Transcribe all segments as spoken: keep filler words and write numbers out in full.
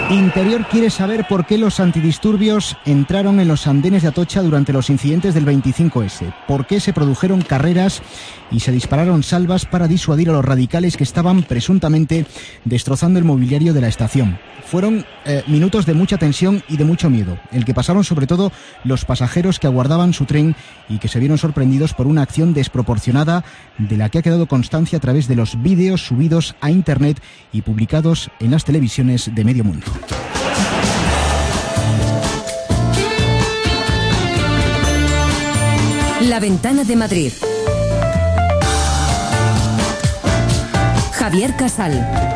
Interior quiere saber por qué los antidisturbios entraron en los andenes de Atocha durante los incidentes del veinticinco ese. ¿Por qué se produjeron carreras y se dispararon salvas para disuadir a los radicales que estaban presuntamente destrozando el mobiliario de la estación? Fueron eh, minutos de mucha tensión y de mucho miedo, el que pasaron sobre todo los pasajeros que aguardaban su tren y que se vieron sorprendidos por una acción desproporcionada de la que ha quedado constancia a través de los vídeos subidos a internet y publicados en las televisiones de medio mundo. La Ventana de Madrid. Javier Casal.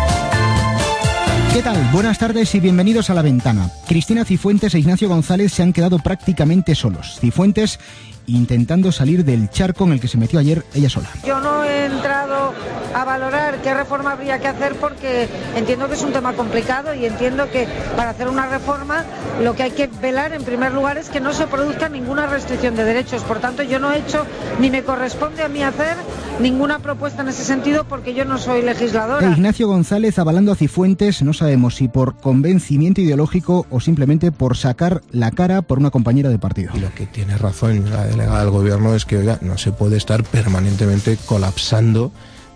¿Qué tal? Buenas tardes y bienvenidos a La Ventana. Cristina Cifuentes e Ignacio González se han quedado prácticamente solos. Cifuentes intentando salir del charco en el que se metió ayer ella sola. Yo no he entrado a valorar qué reforma habría que hacer porque entiendo que es un tema complicado y entiendo que para hacer una reforma lo que hay que velar en primer lugar es que no se produzca ninguna restricción de derechos. Por tanto, yo no he hecho ni me corresponde a mí hacer ninguna propuesta en ese sentido porque yo no soy legisladora. E Ignacio González avalando a Cifuentes, no sabemos si por convencimiento ideológico o simplemente por sacar la cara por una compañera de partido. Y lo que tiene razón la delegada del gobierno es que, oiga, no se puede estar permanentemente colapsando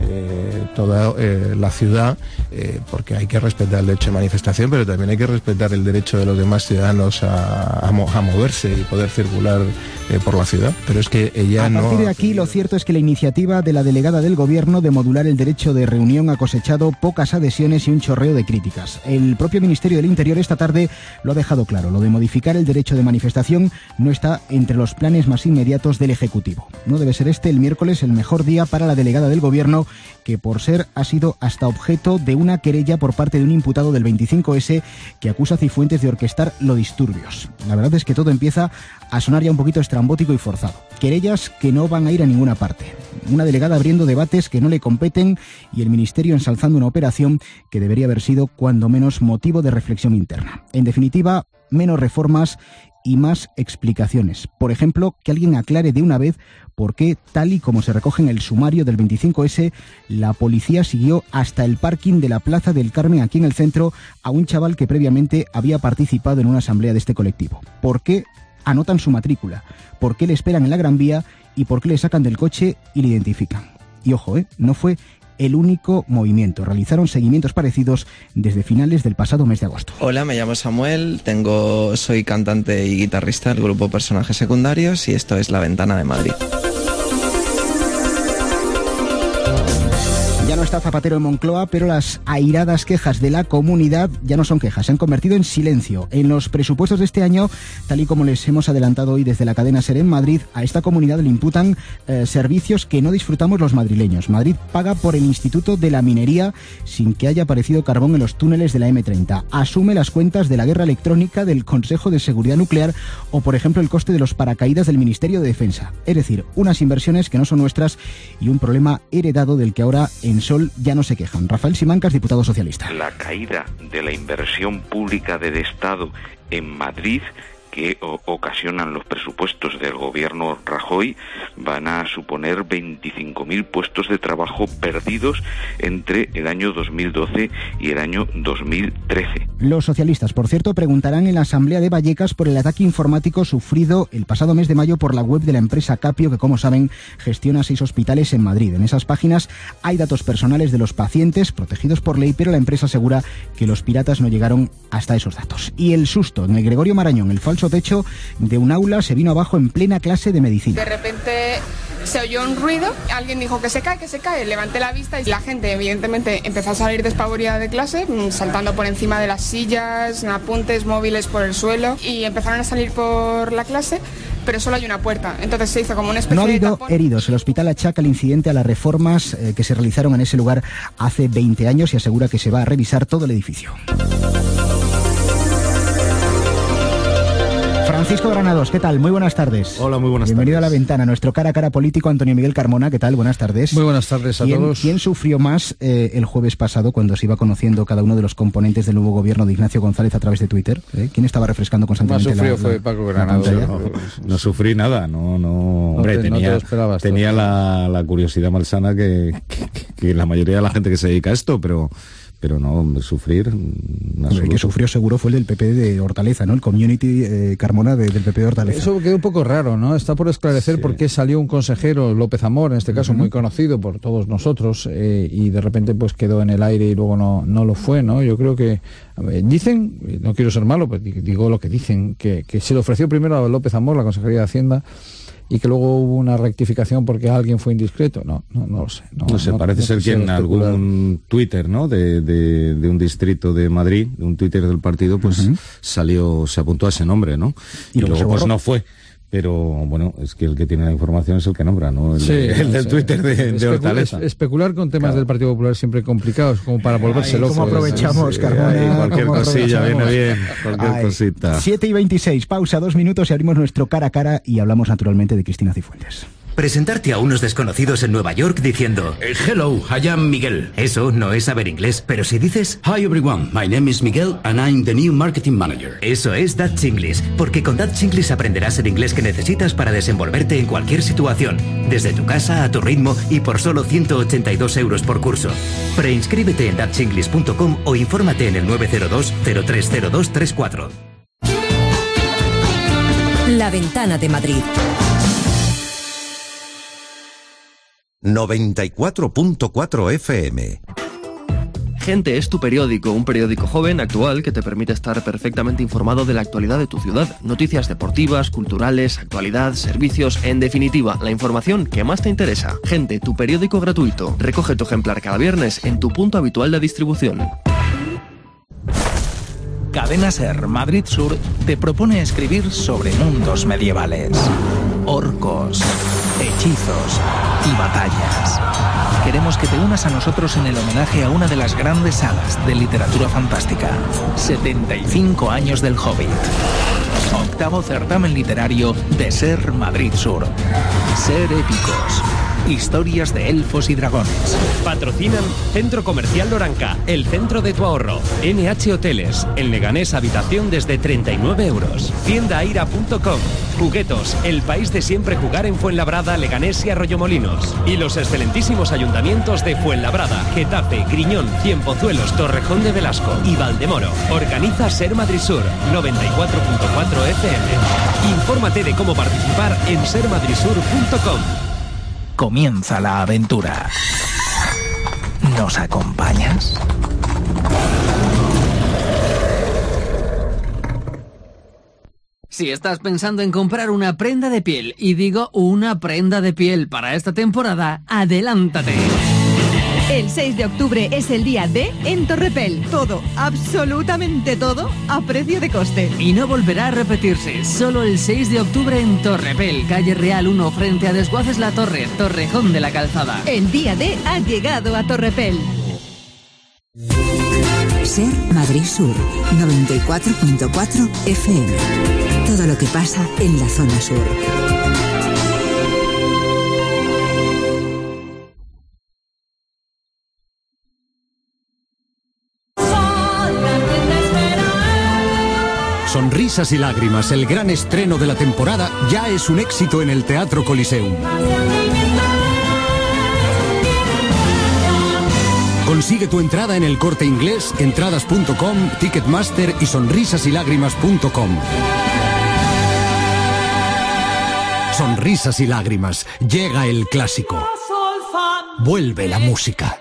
Eh, toda eh, la ciudad, eh, porque hay que respetar el derecho de manifestación, pero también hay que respetar el derecho de los demás ciudadanos a, a, mo- a moverse y poder circular eh, por la ciudad. Pero es que ella no... A partir de aquí, lo cierto es que la iniciativa de la delegada del gobierno de modular el derecho de reunión ha cosechado pocas adhesiones y un chorreo de críticas. El propio Ministerio del Interior esta tarde lo ha dejado claro. Lo de modificar el derecho de manifestación no está entre los planes más inmediatos del Ejecutivo. No debe ser este el miércoles el mejor día para la delegada del gobierno, que por ser ha sido hasta objeto de una querella por parte de un imputado del veinticinco ese que acusa a Cifuentes de orquestar los disturbios. La verdad es que todo empieza a sonar ya un poquito estrambótico y forzado. Querellas que no van a ir a ninguna parte. Una delegada abriendo debates que no le competen y el Ministerio ensalzando una operación que debería haber sido cuando menos motivo de reflexión interna. En definitiva, menos reformas y más explicaciones. Por ejemplo, que alguien aclare de una vez por qué, tal y como se recoge en el sumario del veinticinco ese, la policía siguió hasta el parking de la Plaza del Carmen, aquí en el centro, a un chaval que previamente había participado en una asamblea de este colectivo. ¿Por qué anotan su matrícula? ¿Por qué le esperan en la Gran Vía? ¿Y por qué le sacan del coche y le identifican? Y ojo, ¿eh? No fue el único movimiento. Realizaron seguimientos parecidos desde finales del pasado mes de agosto. Hola, me llamo Samuel, tengo, soy cantante y guitarrista del grupo Personajes Secundarios y esto es La Ventana de Madrid. Ya no está Zapatero en Moncloa, pero las airadas quejas de la comunidad ya no son quejas, se han convertido en silencio. En los presupuestos de este año, tal y como les hemos adelantado hoy desde la cadena SER en Madrid, a esta comunidad le imputan eh, servicios que no disfrutamos los madrileños. Madrid paga por el Instituto de la Minería sin que haya aparecido carbón en los túneles de la eme treinta. Asume las cuentas de la guerra electrónica del Consejo de Seguridad Nuclear o, por ejemplo, el coste de los paracaídas del Ministerio de Defensa. Es decir, unas inversiones que no son nuestras y un problema heredado del que ahora en Sol ya no se quejan. Rafael Simancas, diputado socialista. La caída de la inversión pública del Estado en Madrid, que o- ocasionan los presupuestos del gobierno Rajoy, van a suponer veinticinco mil puestos de trabajo perdidos entre el año dos mil doce y el año dos mil trece. Los socialistas, por cierto, preguntarán en la Asamblea de Vallecas por el ataque informático sufrido el pasado mes de mayo por la web de la empresa Capio, que, como saben, gestiona seis hospitales en Madrid. En esas páginas hay datos personales de los pacientes protegidos por ley, pero la empresa asegura que los piratas no llegaron hasta esos datos. Y el susto en el Gregorio Marañón, el falso techo de un aula se vino abajo en plena clase de medicina. De repente se oyó un ruido, alguien dijo que se cae, que se cae, levanté la vista y la gente evidentemente empezó a salir despavorida de clase, saltando por encima de las sillas, apuntes móviles por el suelo y empezaron a salir por la clase, pero solo hay una puerta, entonces se hizo como una especie de... No ha habido de tapón. heridos. El hospital achaca el incidente a las reformas eh, que se realizaron en ese lugar hace veinte años y asegura que se va a revisar todo el edificio. Francisco Granados, ¿qué tal? Muy buenas tardes. Hola, muy buenas Bienvenido tardes. a La Ventana. Nuestro cara a cara político, Antonio Miguel Carmona, ¿qué tal? Buenas tardes. Muy buenas tardes a ¿Quién, todos. ¿Quién sufrió más eh, el jueves pasado cuando se iba conociendo cada uno de los componentes del nuevo gobierno de Ignacio González a través de Twitter? ¿Eh? ¿Quién estaba refrescando constantemente Más sufrió la, fue la, Paco la Granados. pantalla? No, No sufrí nada, no, no. Hombre, te- no te tenía, lo esperabas tenía todo. la, la curiosidad malsana que, que, que la mayoría de la gente que se dedica a esto, pero pero no sufrir. El que sufrió seguro fue el del P P de Hortaleza, ¿no? El community eh, Carmona de, del P P de Hortaleza. Eso quedó un poco raro, ¿no? Está por esclarecer sí. por qué salió un consejero, López Amor, en este caso uh-huh. muy conocido por todos nosotros, eh, y de repente pues quedó en el aire y luego no, no lo fue, ¿no? Yo creo que ver, dicen, no quiero ser malo, pues digo lo que dicen, que, que se le ofreció primero a López Amor, la Consejería de Hacienda, y que luego hubo una rectificación porque alguien fue indiscreto. No, no, no lo sé. No, no sé, no, parece no ser que en algún Twitter, ¿no? De, de, de un distrito de Madrid, de un Twitter del partido, pues uh-huh. salió, se apuntó a ese nombre, ¿no? Y, y luego pues no fue. Pero bueno, es que el que tiene la información es el que nombra, ¿no? El, sí, el del sí. Twitter de, de Hortaleza. Es, especular con temas claro. del Partido Popular siempre complicados, como para volverse loco. ¿Cómo aprovechamos, sí, Carmona? Cualquier cosilla viene bien, cualquier Ay, cosita. siete y veintiséis, pausa, dos minutos y abrimos nuestro cara a cara y hablamos naturalmente de Cristina Cifuentes. Presentarte a unos desconocidos en Nueva York diciendo Hello, I am Miguel. Eso no es saber inglés, pero si dices Hi everyone, my name is Miguel and I'm the new marketing manager. Eso es Dutch English, porque con Dutch English aprenderás el inglés que necesitas para desenvolverte en cualquier situación, desde tu casa a tu ritmo y por solo ciento ochenta y dos euros por curso. Preinscríbete en dutch english punto com o infórmate en el nueve cero dos cero tres cero dos tres cuatro. La Ventana de Madrid. noventa y cuatro punto cuatro F M. Gente es tu periódico, un periódico joven, actual, que te permite estar perfectamente informado de la actualidad de tu ciudad. Noticias deportivas, culturales, actualidad, servicios, en definitiva, la información que más te interesa. Gente, tu periódico gratuito. Recoge tu ejemplar cada viernes en tu punto habitual de distribución. Cadena Ser Madrid Sur te propone escribir sobre mundos medievales, orcos, hechizos y batallas. Queremos que te unas a nosotros en el homenaje a una de las grandes sagas de literatura fantástica. setenta y cinco años del Hobbit. Octavo certamen literario de Ser Madrid Sur. Ser épicos. Historias de elfos y dragones. Patrocinan Centro Comercial Loranca, el centro de tu ahorro. N H Hoteles, el Leganés habitación desde treinta y nueve euros. Tienda aira punto com. Juguetos, el país de siempre jugar en Fuenlabrada, Leganés y Arroyomolinos. Y los excelentísimos ayuntamientos de Fuenlabrada, Getafe, Griñón, Cienpozuelos, Torrejón de Velasco y Valdemoro. Organiza Ser Madrid Sur, noventa y cuatro punto cuatro F M. Infórmate de cómo participar en ser madrid sur punto com. Comienza la aventura. ¿Nos acompañas? Si estás pensando en comprar una prenda de piel, y digo una prenda de piel para esta temporada, adelántate. El seis de octubre es el día D en Torrepel. Todo, absolutamente todo, a precio de coste. Y no volverá a repetirse. Solo el seis de octubre en Torrepel, calle Real uno, frente a Desguaces La Torre, Torrejón de la Calzada. El día D ha llegado a Torrepel. Ser Madrid Sur, noventa y cuatro punto cuatro F M. Todo lo que pasa en la zona sur. Sonrisas y lágrimas, el gran estreno de la temporada, ya es un éxito en el Teatro Coliseum. Consigue tu entrada en El Corte Inglés, entradas punto com, Ticketmaster y sonrisas y lágrimas punto com. Sonrisas y lágrimas, llega el clásico. Vuelve la música.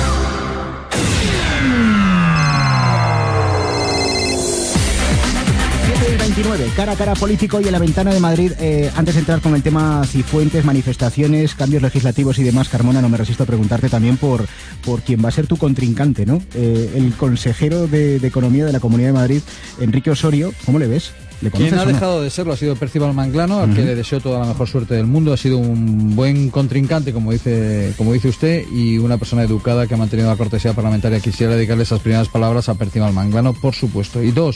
veintinueve, cara a cara político y en la Ventana de Madrid. Eh, antes de entrar con el tema Cifuentes, manifestaciones, cambios legislativos y demás, Carmona, no me resisto a preguntarte también por, por quién va a ser tu contrincante, ¿no? Eh, el consejero de, de Economía de la Comunidad de Madrid, Enrique Osorio, ¿cómo le ves? ¿Le conoces? Quien ha o no? dejado de serlo ha sido Percival Manglano, al uh-huh. que le deseo toda la mejor suerte del mundo. Ha sido un buen contrincante, como dice, como dice usted, y una persona educada que ha mantenido la cortesía parlamentaria. Quisiera dedicarle esas primeras palabras a Percival Manglano, por supuesto. Y dos,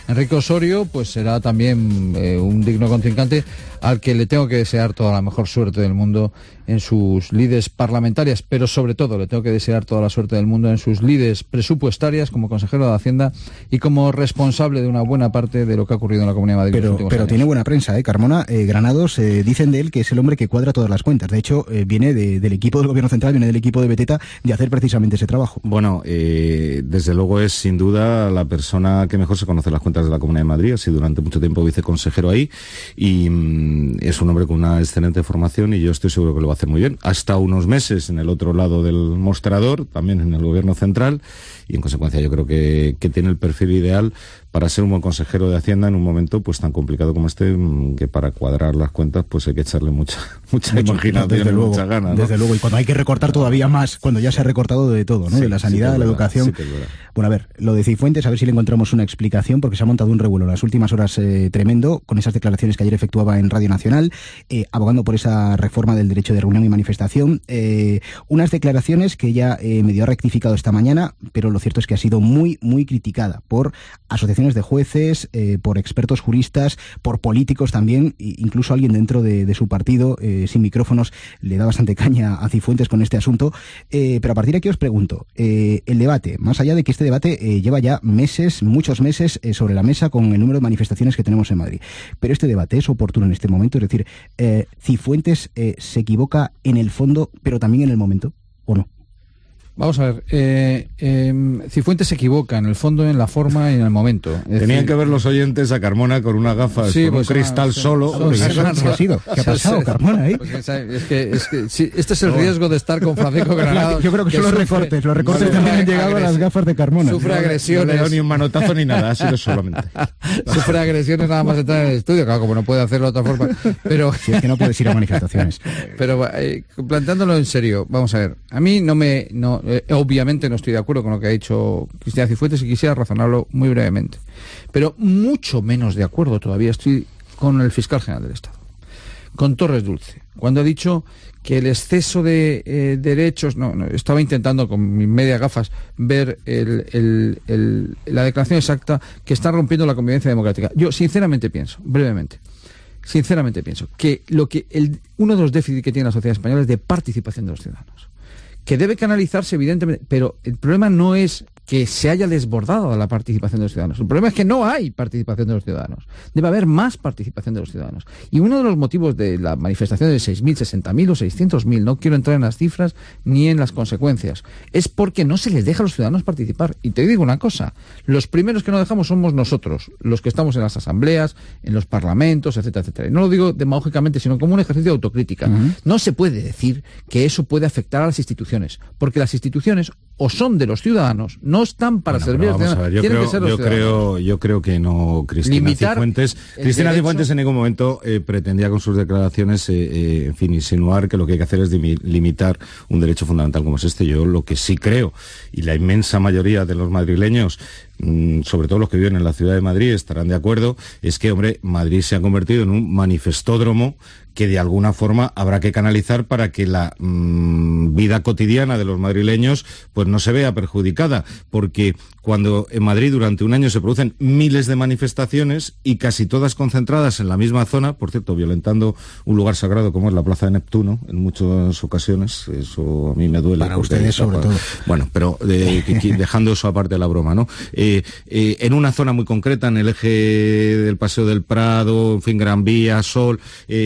Enrique Osorio pues será también eh, un digno contrincante al que le tengo que desear toda la mejor suerte del mundo en sus lides parlamentarias, pero sobre todo le tengo que desear toda la suerte del mundo en sus lides presupuestarias como consejero de Hacienda y como responsable de una buena parte de lo que ha ocurrido en la Comunidad de Madrid. Pero, en los últimos pero años. tiene buena prensa, ¿eh? Carmona, eh, Granados eh, dicen de él que es el hombre que cuadra todas las cuentas. De hecho, eh, viene de, del equipo del Gobierno Central, viene del equipo de Beteta de hacer precisamente ese trabajo. Bueno, eh, desde luego es sin duda la persona que mejor se conoce las cuentas de la Comunidad de Madrid. Ha sido durante mucho tiempo viceconsejero ahí y mm, es un hombre con una excelente formación y yo estoy seguro que lo va a hacer muy bien. Hasta unos meses en el otro lado del mostrador, también en el Gobierno Central, y en consecuencia yo creo que, que tiene el perfil ideal para ser un buen consejero de Hacienda en un momento pues tan complicado como este, que para cuadrar las cuentas pues hay que echarle mucha mucha Mucho, imaginación desde y luego, mucha gana, ¿no? Desde luego, y cuando hay que recortar todavía más, cuando ya se ha recortado de todo, ¿no? Sí, de la sanidad, sí de la verdad, educación. sí Bueno, a ver, lo de Cifuentes, a ver si le encontramos una explicación, porque se ha montado un revuelo en las últimas horas eh, tremendo, con esas declaraciones que ayer efectuaba en Radio Nacional, eh, abogando por esa reforma del derecho de reunión y manifestación. Eh, unas declaraciones que ya eh, medio ha rectificado esta mañana, pero lo cierto es que ha sido muy, muy criticada por asociaciones de jueces, eh, por expertos juristas, por políticos también, incluso alguien dentro de, de su partido, eh, sin micrófonos, le da bastante caña a Cifuentes con este asunto. Eh, pero a partir de aquí os pregunto, eh, el debate, más allá de que este debate eh, lleva ya meses, muchos meses eh, sobre la mesa con el número de manifestaciones que tenemos en Madrid, pero este debate es oportuno en este momento, es decir, eh, Cifuentes eh, se equivoca en el fondo, pero también en el momento, ¿o no? Vamos a ver, eh, eh, Cifuentes se equivoca en el fondo, en la forma y en el momento. Es Tenían decir, que ver los oyentes a Carmona con unas gafas, sí, con pues un cristal son, solo. son, son, son, ¿Qué ha sido? ¿Qué ha pasado, Carmona? ¿eh? Pues es que, es que sí, este es el riesgo de estar con Francisco Granados. Yo creo que, que son los recortes, los recortes también han llegado a las gafas de Carmona. Sufre no, agresiones. No le he dado ni un manotazo ni nada, ha sido solamente. Sufre agresiones nada más entrar en el estudio, claro, como no puede hacerlo de otra forma. Pero si es que no puedes ir a manifestaciones. Pero eh, planteándolo en serio, vamos a ver, a mí no me, no, eh, obviamente no estoy de acuerdo con lo que ha dicho Cristina Cifuentes y quisiera razonarlo muy brevemente. Pero mucho menos de acuerdo todavía estoy con el fiscal general del Estado, con Torres Dulce, cuando ha dicho que el exceso de eh, derechos, no, no, estaba intentando con mis medias gafas ver el, el, el, la declaración exacta, que está rompiendo la convivencia democrática. Yo sinceramente pienso, brevemente, sinceramente pienso que, lo que el, uno de los déficits que tiene la sociedad española es de participación de los ciudadanos, que debe canalizarse evidentemente, pero el problema no es que se haya desbordado la participación de los ciudadanos. El problema es que no hay participación de los ciudadanos. Debe haber más participación de los ciudadanos. Y uno de los motivos de la manifestación de seis mil, sesenta mil o seiscientos mil, no quiero entrar en las cifras ni en las consecuencias, es porque no se les deja a los ciudadanos participar. Y te digo una cosa, los primeros que no dejamos somos nosotros, los que estamos en las asambleas, en los parlamentos, etcétera, etcétera. Y no lo digo demagógicamente, sino como un ejercicio de autocrítica. Uh-huh. No se puede decir que eso puede afectar a las instituciones, porque las instituciones o son de los ciudadanos, no están para bueno, servir a los ciudadanos. Yo, creo, que ser los yo, creo, yo creo que no, Cristina Limitar Cifuentes. Cristina derecho... Cifuentes en ningún momento eh, pretendía con sus declaraciones, eh, eh, en fin, insinuar que lo que hay que hacer es limitar un derecho fundamental como es este. Yo lo que sí creo, y la inmensa mayoría de los madrileños, mmm, sobre todo los que viven en la ciudad de Madrid, estarán de acuerdo, es que, hombre, Madrid se ha convertido en un manifestódromo que de alguna forma habrá que canalizar para que la mmm, vida cotidiana de los madrileños pues no se vea perjudicada, porque cuando en Madrid durante un año se producen miles de manifestaciones y casi todas concentradas en la misma zona, por cierto, violentando un lugar sagrado como es la Plaza de Neptuno en muchas ocasiones, eso a mí me duele. Para ustedes sobre todo. Bueno, pero eh, dejando eso aparte de la broma, ¿no? Eh, eh, en una zona muy concreta, en el eje del Paseo del Prado, en fin, Gran Vía, Sol,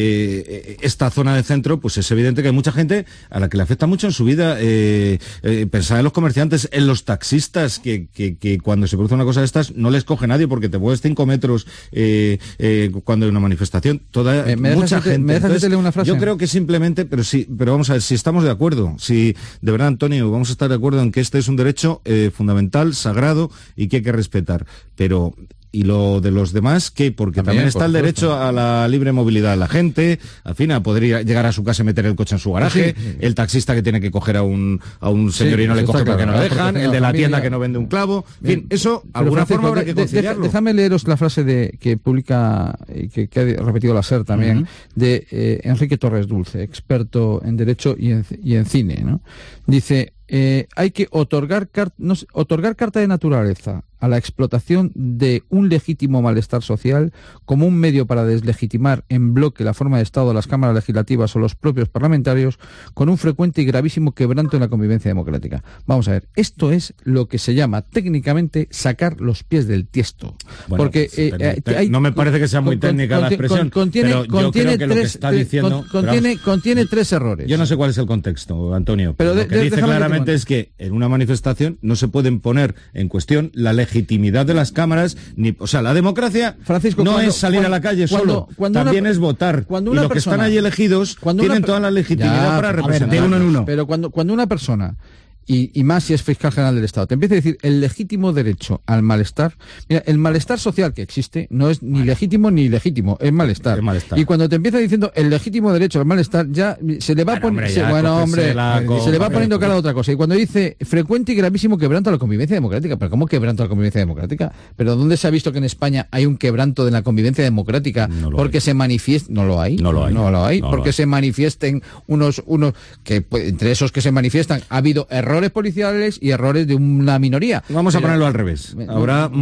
eh, esta zona de centro, pues es evidente que hay mucha gente a la que le afecta mucho en su vida. Eh, eh, pensar en los comerciantes, en los taxistas, que, que, que cuando se produce una cosa de estas no les coge nadie porque te puedes cinco metros eh, eh, cuando hay una manifestación. Toda eh, ¿me mucha gente. ¿Me Entonces, leer una frase? Yo creo que simplemente, pero sí, pero vamos a ver si estamos de acuerdo, si de verdad, Antonio, vamos a estar de acuerdo en que este es un derecho eh, fundamental, sagrado y que hay que respetar, pero y lo de los demás, ¿qué? Porque también, también está el derecho a la libre movilidad de la gente, al fin, a poder ir, llegar a su casa y meter el coche en su garaje, sí, sí. El taxista que tiene que coger a un a un señor sí, y no le coge porque claro, no le dejan, el de la familia, tienda que no vende un clavo, en fin, eso, Pero alguna Francisco, forma habrá que conciliarlo. De, de, déjame leeros la frase de que publica, que, que ha repetido la SER también, uh-huh. de eh, Enrique Torres Dulce, experto en Derecho y en, y en Cine, ¿no? Dice... Eh, hay que otorgar, car- no sé, otorgar carta de naturaleza a la explotación de un legítimo malestar social como un medio para deslegitimar en bloque la forma de Estado de las cámaras legislativas o los propios parlamentarios, con un frecuente y gravísimo quebranto en la convivencia democrática. Vamos a ver, esto es lo que se llama técnicamente sacar los pies del tiesto. Bueno, porque sí, eh, te, hay, no me parece que sea muy con, técnica con, la expresión, con, contiene, pero yo contiene creo que tres, lo que está diciendo... Con, contiene, vamos, contiene tres errores. Yo no sé cuál es el contexto, Antonio. Pero lo de, que de, dice claramente que es que en una manifestación no se pueden poner en cuestión la legitimidad de las cámaras, ni, o sea, la democracia Francisco, no cuando, es salir cuando, a la calle cuando, solo, cuando también una, es votar. Cuando y una los que persona, están allí elegidos tienen una, toda la legitimidad ya, para representar. A ver, de uno en uno. Pero cuando, cuando una persona... Y, y más si es fiscal general del Estado, te empieza a decir el legítimo derecho al malestar. Mira, el malestar social que existe no es ni legítimo ni ilegítimo, es malestar. Es malestar. Y cuando te empieza diciendo el legítimo derecho al malestar, ya se le va bueno, poniendo, se, bueno, hombre, se le va poniendo cara a otra cosa. Y cuando dice frecuente y gravísimo quebranto a la convivencia democrática, pero ¿cómo quebranto a la convivencia democrática? Pero ¿dónde se ha visto que en España hay un quebranto de la convivencia democrática no porque hay. se manifiesta? No lo hay. No lo hay. No lo hay. No porque lo hay. se manifiesten unos, unos que pues, entre esos que se manifiestan ha habido errores policiales y errores de una minoría. Vamos Pero, a ponerlo al revés. Habrá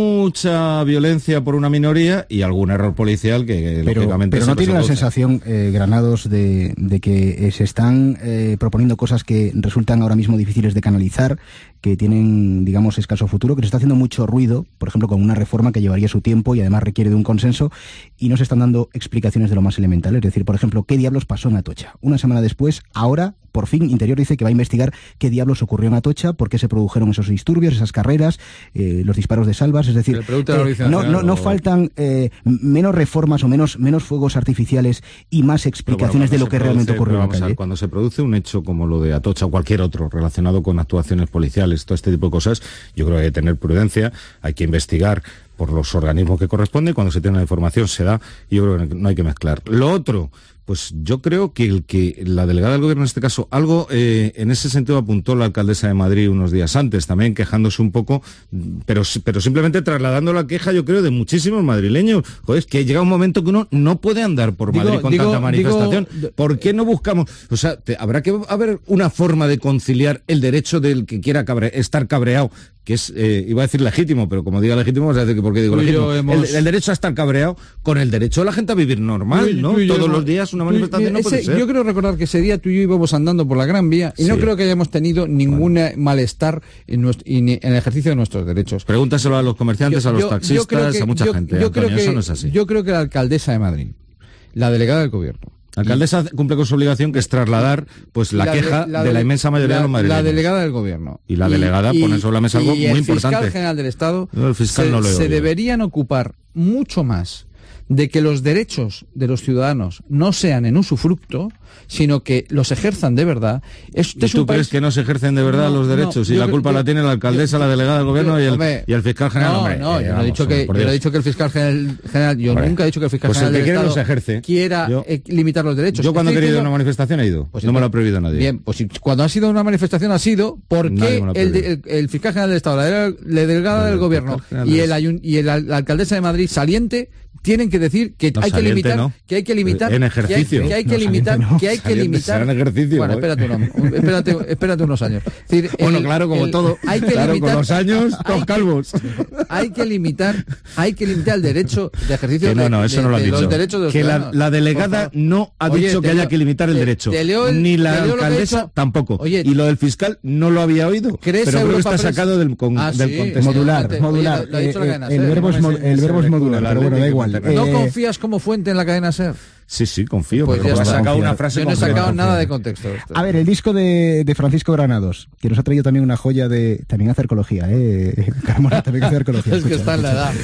mucha violencia por una minoría y algún error policial que, que pero, lógicamente pero se no tiene la produce. sensación, eh, Granados, de, de que eh, se están eh, proponiendo cosas que resultan ahora mismo difíciles de canalizar, que tienen, digamos, escaso futuro, que se está haciendo mucho ruido, por ejemplo, con una reforma que llevaría su tiempo y además requiere de un consenso, y no se están dando explicaciones de lo más elemental. Es decir, por ejemplo, ¿qué diablos pasó en Atocha? Una semana después, ahora, por fin, Interior dice que va a investigar qué diablos ocurrió en Atocha, por qué se produjeron esos disturbios, esas carreras, eh, los disparos de salvas. Es decir, eh, no, no, no faltan eh, menos reformas o menos, menos fuegos artificiales y más explicaciones de lo que produce, realmente ocurrió en la calle. A, cuando se produce un hecho como lo de Atocha o cualquier otro relacionado con actuaciones policiales, todo este tipo de cosas, yo creo que hay que tener prudencia, hay que investigar por los organismos que corresponden, cuando se tiene la información se da, y yo creo que no hay que mezclar. Lo otro, pues yo creo que el que la delegada del gobierno en este caso, algo eh, en ese sentido apuntó la alcaldesa de Madrid unos días antes, también quejándose un poco, pero, pero simplemente trasladando la queja, yo creo, de muchísimos madrileños. Joder, es que llega un momento que uno no puede andar por Madrid digo, con digo, tanta manifestación. Digo, ¿Por qué no buscamos? O sea, te, habrá que haber una forma de conciliar el derecho del que quiera cabre, estar cabreado, que es, eh, iba a decir legítimo, pero como diga legítimo, vas a decir que por qué digo legítimo. Hemos... El, el derecho a estar cabreado con el derecho de la gente a vivir normal, tú, ¿no? Tú Todos hemos... los días una manifestación tú, no puede ese, ser. Yo creo recordar que ese día tú y yo íbamos andando por la Gran Vía y sí. no creo que hayamos tenido ningún bueno. malestar en, nuestro, en el ejercicio de nuestros derechos. Pregúntaselo a los comerciantes, yo, a los yo, taxistas, yo a mucha yo, gente. Yo Antonio, creo que, eso no es así. Yo creo que la alcaldesa de Madrid, la delegada del gobierno, la alcaldesa cumple con su obligación, que es trasladar pues la, la queja de, la de la inmensa mayoría la, de los madrileños. La delegada del gobierno. Y la delegada y, pone sobre la mesa algo muy importante. Y el fiscal general del Estado no, el fiscal se, no se deberían ocupar mucho más de que los derechos de los ciudadanos no sean en usufructo, sino que los ejerzan de verdad. Este ¿Y es tú un crees país... que no se ejercen de verdad no, los derechos? No, y la culpa creo, la tiene la alcaldesa, yo, la delegada del gobierno yo, y, el, hombre, y el fiscal general. No, hombre, no, eh, yo, no vamos, he dicho que, yo no he dicho que el fiscal general, general yo hombre, nunca he dicho que el fiscal pues general el que del quiere Estado los ejerce. quiera yo, eh, limitar los derechos. Yo cuando he querido diciendo, una manifestación he ido, pues no me lo ha prohibido nadie. Bien, pues si, cuando ha sido una manifestación ha sido porque el, el, el fiscal general del Estado, la, la delegada no, del gobierno y el, y el, la alcaldesa de Madrid saliente tienen que decir que no, hay que limitar no. que hay que limitar en ejercicio que hay que, que, hay que no, limitar no. que hay que limitar en ejercicio bueno espérate, uno, espérate espérate unos años es decir, bueno el, claro como el, todo hay que claro, limitar con los años los calvos hay que limitar hay que limitar el derecho de ejercicio que no no de, eso de, no lo ha de dicho los derechos de los que la, la delegada no ha Oye, dicho que leo, haya que limitar el te, derecho te el, ni la alcaldesa hecho, tampoco Oye, y lo del fiscal no lo había oído pero creo que está sacado del, con, ah, del sí, contexto modular modular el verbo es modular pero bueno da igual no confías como fuente en la cadena SER. Sí, sí, confío, pues pero ya ha sacado una frase. Yo no he sacado nada de contexto. Esto. A ver, el disco de, de Francisco Granados, que nos ha traído también una joya de... También hace arqueología, ¿eh? Carmona también hace arqueología. Es escucha, que está en la edad.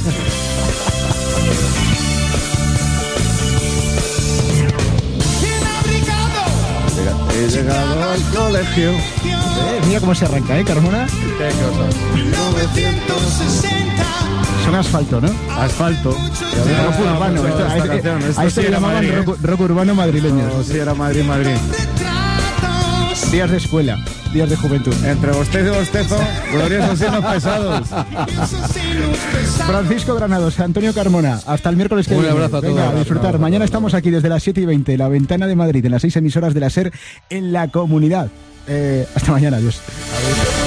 He llegado al colegio. Eh, mira cómo se arranca, ¿eh, Carmona? Qué cosa. mil novecientos sesenta Son asfalto, ¿no? Asfalto. Rock urbano. Esto, a, canción, esto a esto sí le llamaban Madrid, rock, rock urbano madrileño. No, sí era Madrid, Madrid. Días de escuela, días de juventud. Entre bostezo y bostezo, gloriosos sinos pesados. Francisco Granados, Antonio Carmona, hasta el miércoles que viene. Un abrazo a todos. Venga, a disfrutar. Abrazo, Mañana abrazo. estamos aquí desde las siete y veinte, La Ventana de Madrid, en las seis emisoras de la SER, en la comunidad. Eh, hasta mañana, adiós. Adiós.